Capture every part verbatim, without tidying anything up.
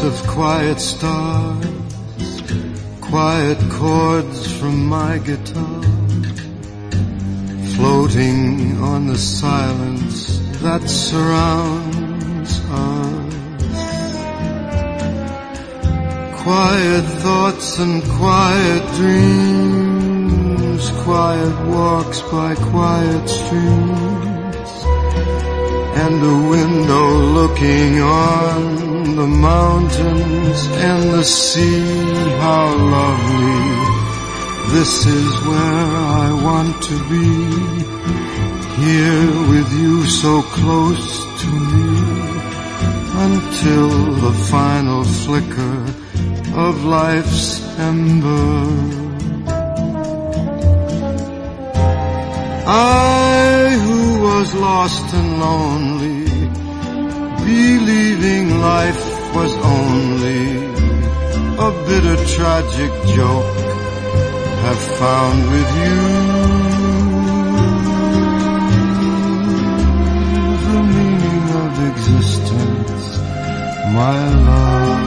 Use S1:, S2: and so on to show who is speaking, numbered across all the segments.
S1: of quiet stars, quiet chords from my guitar, floating on the silence that surrounds us. Quiet thoughts and quiet dreams, quiet walks by quiet streams, and a window looking on the mountains and the sea. How lovely, this is where I want to be, here with you so close to me, until the final flicker of life's ember. I who was lost and lonely, believing life was only a bitter tragic joke, have found with you the meaning of existence, my love.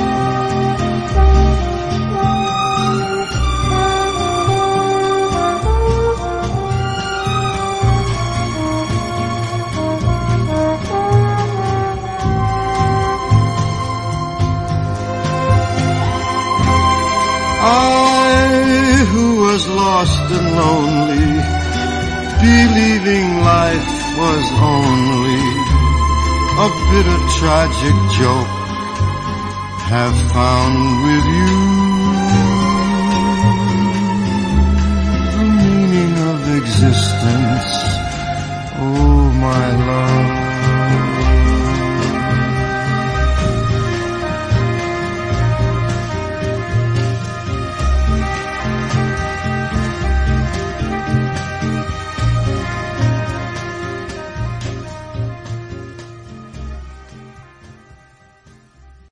S1: I who was lost and lonely, believing life was only a bitter tragic joke, have found with you the meaning of existence, oh my love.